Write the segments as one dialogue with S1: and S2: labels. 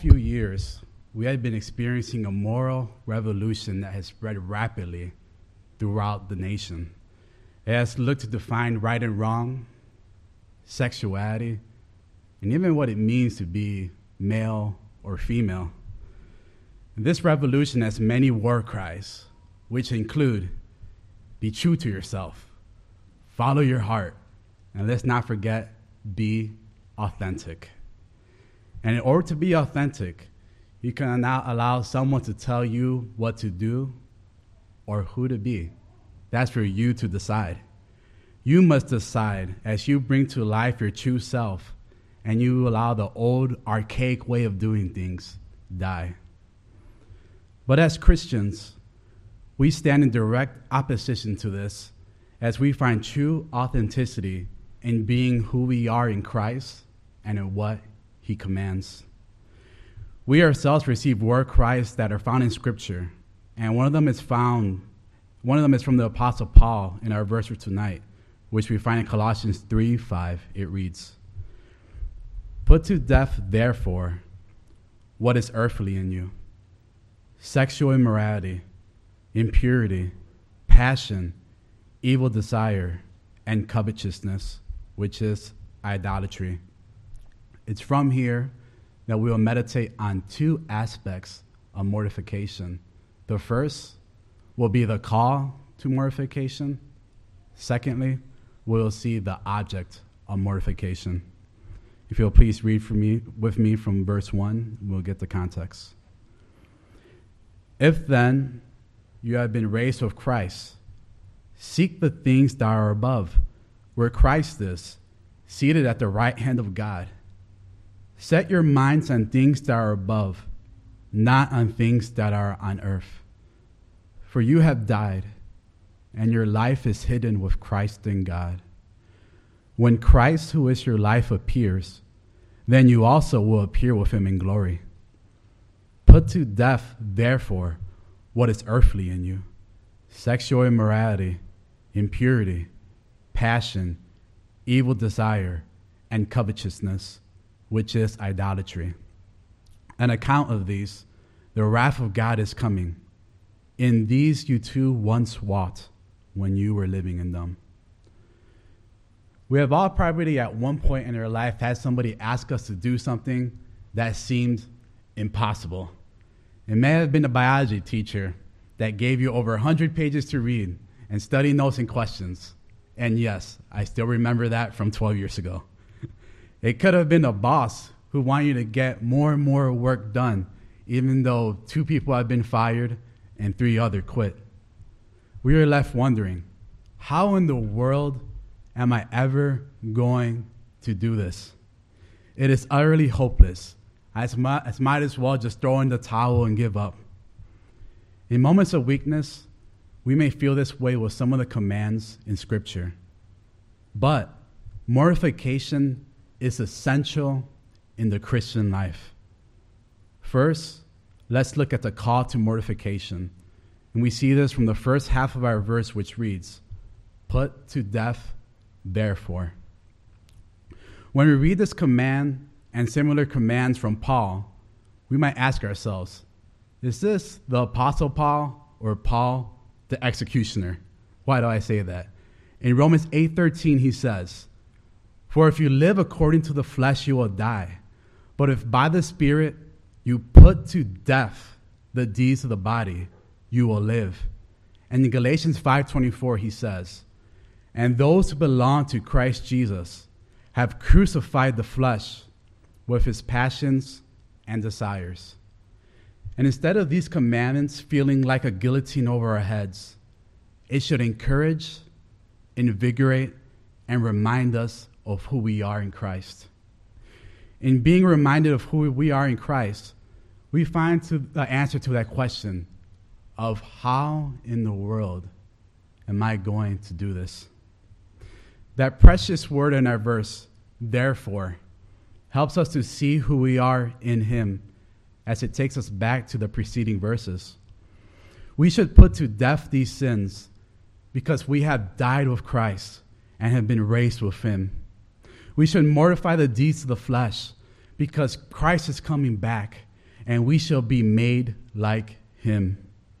S1: Few years, we have been experiencing a moral revolution that has spread rapidly throughout the nation. It has looked to define right and wrong, sexuality, and even what it means to be male or female. This revolution has many war cries, which include, be true to yourself, follow your heart, and let's not forget, be authentic. And in order to be authentic, you cannot allow someone to tell you what to do or who to be. That's for you to decide. You must decide as you bring to life your true self and you allow the old, archaic way of doing things die. But as Christians, we stand in direct opposition to this as we find true authenticity in being who we are in Christ and in what He commands. We ourselves receive war cries that are found in Scripture, and one of them is from the Apostle Paul in our verse for tonight, which we find in Colossians 3:5. It reads, "Put to death, therefore, what is earthly in you: sexual immorality, impurity, passion, evil desire, and covetousness, which is idolatry." It's from here that we will meditate on two aspects of mortification. The first will be the call to mortification. Secondly, we'll see the object of mortification. If you'll please read with me from verse 1, we'll get the context. "If then you have been raised with Christ, seek the things that are above, where Christ is, seated at the right hand of God. Set your minds on things that are above, not on things that are on earth. For you have died, and your life is hidden with Christ in God. When Christ, who is your life, appears, then you also will appear with Him in glory. Put to death, therefore, what is earthly in you: sexual immorality, impurity, passion, evil desire, and covetousness, which is idolatry. On account of these, the wrath of God is coming. In these you too once walked when you were living in them." We have all probably at one point in our life had somebody ask us to do something that seemed impossible. It may have been a biology teacher that gave you over 100 pages to read and study notes and questions. And yes, I still remember that from 12 years ago. It could have been a boss who wanted you to get more and more work done, even though 2 people had been fired and 3 others quit. We were left wondering, how in the world am I ever going to do this? It is utterly hopeless. I might as well just throw in the towel and give up. In moments of weakness, we may feel this way with some of the commands in Scripture. But mortification is essential in the Christian life. First, let's look at the call to mortification. And we see this from the first half of our verse, which reads, "Put to death, therefore." When we read this command and similar commands from Paul, we might ask ourselves, is this the Apostle Paul or Paul the executioner? Why do I say that? In Romans 8:13, he says, "For if you live according to the flesh, you will die. But if by the Spirit you put to death the deeds of the body, you will live." And in Galatians 5:24, he says, "And those who belong to Christ Jesus have crucified the flesh with its passions and desires." And instead of these commandments feeling like a guillotine over our heads, it should encourage, invigorate, and remind us of who we are in Christ. In being reminded of who we are in Christ, we find the answer to that question of how in the world am I going to do this? That precious word in our verse, therefore, helps us to see who we are in Him as it takes us back to the preceding verses. We should put to death these sins because we have died with Christ and have been raised with Him. We should mortify the deeds of the flesh because Christ is coming back and we shall be made like him.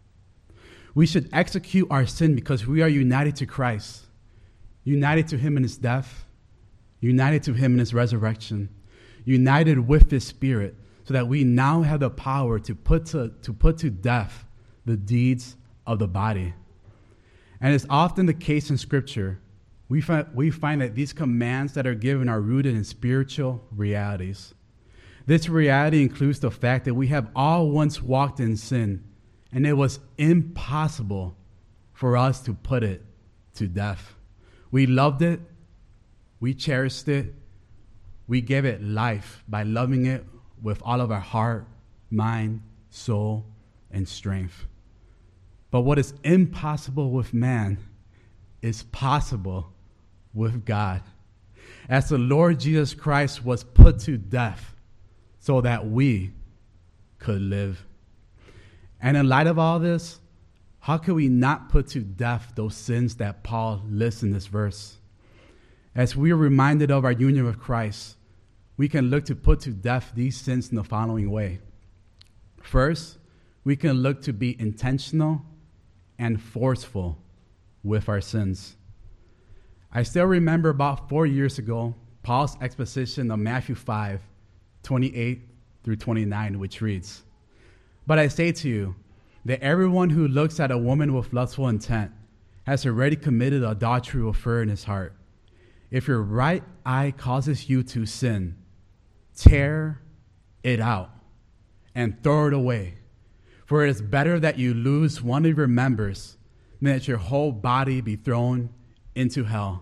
S1: We should execute our sin because we are united to Christ, united to him in his death, united to him in his resurrection, united with his Spirit, so that we now have the power to put to death the deeds of the body. And it's often the case in Scripture, we find that these commands that are given are rooted in spiritual realities. This reality includes the fact that we have all once walked in sin, and it was impossible for us to put it to death. We loved it, we cherished it, we gave it life by loving it with all of our heart, mind, soul, and strength. But what is impossible with man is possible with God. As the Lord Jesus Christ was put to death so that we could live. And in light of all this, how can we not put to death those sins that Paul lists in this verse? As we are reminded of our union with Christ, we can look to put to death these sins in the following way. First, we can look to be intentional and forceful with our sins. I still remember about 4 years ago, Paul's exposition of Matthew 5, 28 through 29, which reads, "But I say to you that everyone who looks at a woman with lustful intent has already committed adultery with her in his heart. If your right eye causes you to sin, tear it out and throw it away. For it is better that you lose one of your members than that your whole body be thrown into hell."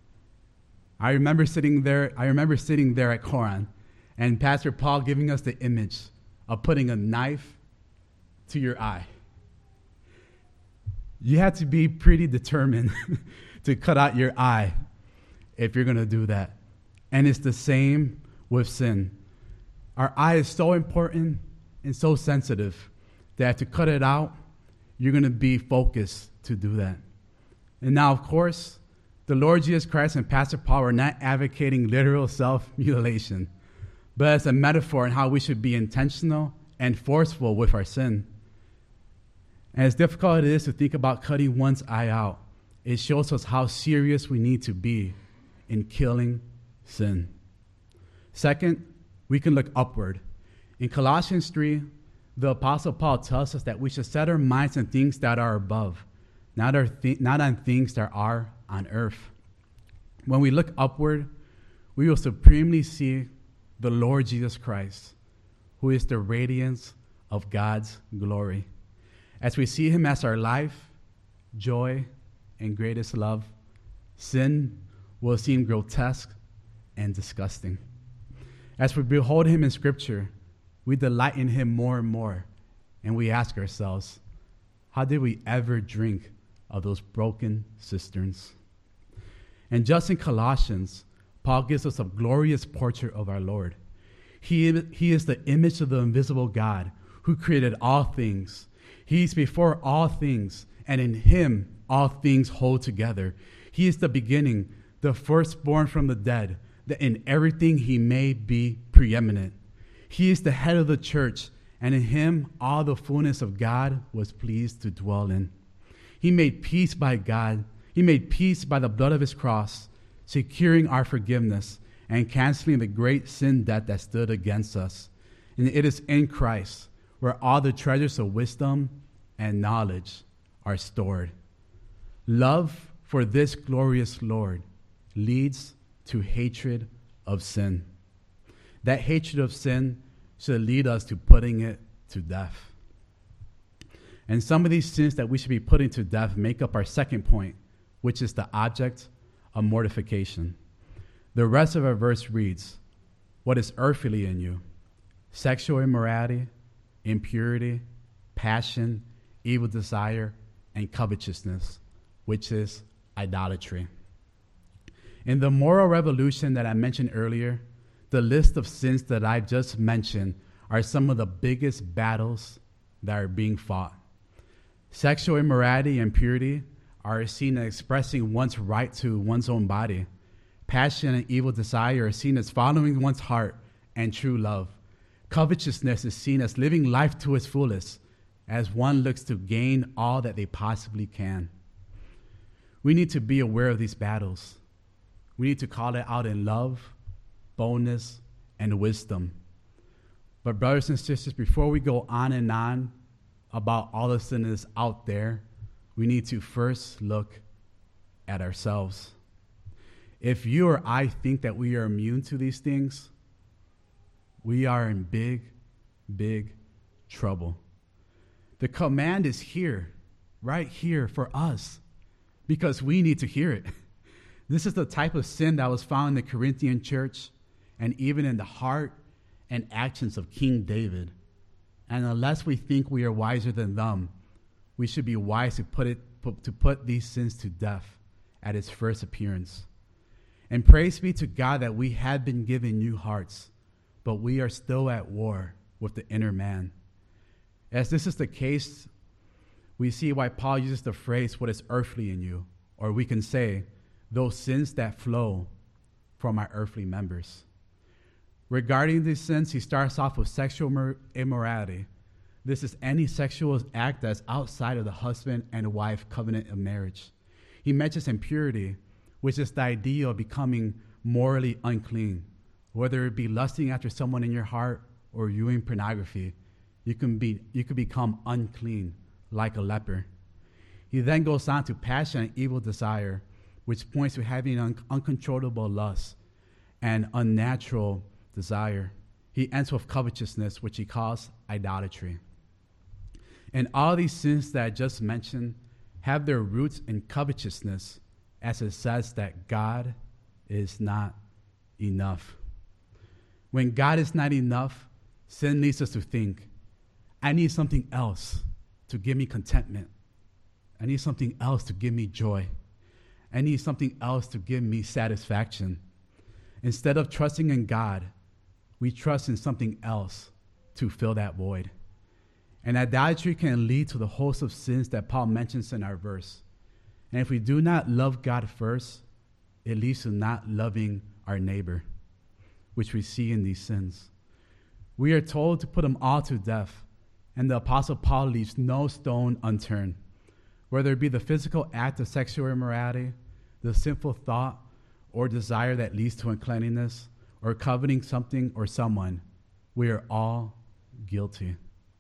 S1: I remember sitting there at Koran, and Pastor Paul giving us the image of putting a knife to your eye. You have to be pretty determined to cut out your eye if you're going to do that. And it's the same with sin. Our eye is so important and so sensitive that to cut it out, you're going to be focused to do that. And now, of course, the Lord Jesus Christ and Pastor Paul are not advocating literal self-mutilation, but as a metaphor in how we should be intentional and forceful with our sin. And as difficult it is to think about cutting one's eye out, it shows us how serious we need to be in killing sin. Second, we can look upward. In Colossians 3, the Apostle Paul tells us that we should set our minds on things that are above, not on things that are on earth. When we look upward, we will supremely see the Lord Jesus Christ, who is the radiance of God's glory. As we see him as our life, joy, and greatest love, sin will seem grotesque and disgusting. As we behold him in Scripture, we delight in him more and more, and we ask ourselves, how did we ever drink of those broken cisterns? And just in Colossians, Paul gives us a glorious portrait of our Lord. He is the image of the invisible God who created all things. He is before all things, and in him all things hold together. He is the beginning, the firstborn from the dead, that in everything he may be preeminent. He is the head of the church, and in him all the fullness of God was pleased to dwell in. He made peace by God. He made peace by the blood of his cross, securing our forgiveness and canceling the great sin debt that stood against us. And it is in Christ where all the treasures of wisdom and knowledge are stored. Love for this glorious Lord leads to hatred of sin. That hatred of sin should lead us to putting it to death. And some of these sins that we should be putting to death make up our second point, which is the object of mortification. The rest of our verse reads, "What is earthly in you? Sexual immorality, impurity, passion, evil desire, and covetousness, which is idolatry." In the moral revolution that I mentioned earlier, the list of sins that I've just mentioned are some of the biggest battles that are being fought. Sexual immorality and impurity are seen as expressing one's right to one's own body. Passion and evil desire are seen as following one's heart and true love. Covetousness is seen as living life to its fullest, as one looks to gain all that they possibly can. We need to be aware of these battles. We need to call it out in love, boldness, and wisdom. But brothers and sisters, before we go on and on about all the sin that's out there, we need to first look at ourselves. If you or I think that we are immune to these things, we are in big, big trouble. The command is here, right here for us, because we need to hear it. This is the type of sin that was found in the Corinthian church and even in the heart and actions of King David. And unless we think we are wiser than them, we should be wise to put these sins to death at its first appearance. And praise be to God that we have been given new hearts, but we are still at war with the inner man. As this is the case, we see why Paul uses the phrase, what is earthly in you, or we can say, those sins that flow from our earthly members. Regarding these sins, he starts off with sexual immorality. This is any sexual act that's outside of the husband and wife covenant of marriage. He mentions impurity, which is the idea of becoming morally unclean. Whether it be lusting after someone in your heart or viewing pornography, you can become unclean like a leper. He then goes on to passion and evil desire, which points to having uncontrollable lust and unnatural desire. He ends with covetousness, which he calls idolatry. And all these sins that I just mentioned have their roots in covetousness, as it says that God is not enough. When God is not enough, sin leads us to think, I need something else to give me contentment. I need something else to give me joy. I need something else to give me satisfaction. Instead of trusting in God, we trust in something else to fill that void. And idolatry can lead to the host of sins that Paul mentions in our verse. And if we do not love God first, it leads to not loving our neighbor, which we see in these sins. We are told to put them all to death, and the Apostle Paul leaves no stone unturned. Whether it be the physical act of sexual immorality, the sinful thought or desire that leads to uncleanness, or coveting something or someone, we are all guilty.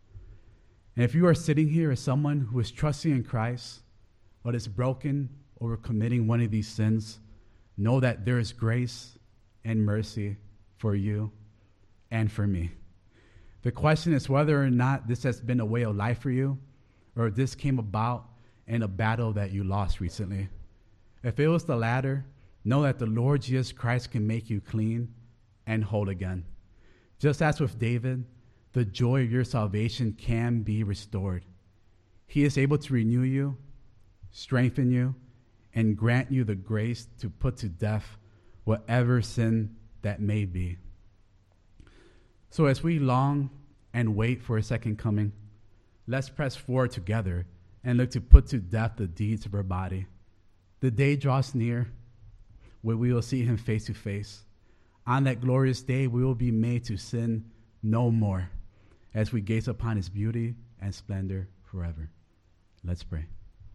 S1: And if you are sitting here as someone who is trusting in Christ, but is broken over committing one of these sins, know that there is grace and mercy for you and for me. The question is whether or not this has been a way of life for you, or if this came about in a battle that you lost recently. If it was the latter, know that the Lord Jesus Christ can make you clean and whole again. Just as with David, the joy of your salvation can be restored. He is able to renew you, strengthen you, and grant you the grace to put to death whatever sin that may be. So as we long and wait for his second coming, let's press forward together and look to put to death the deeds of our body. The day draws near where we will see him face to face. On that glorious day, we will be made to sin no more as we gaze upon his beauty and splendor forever. Let's pray.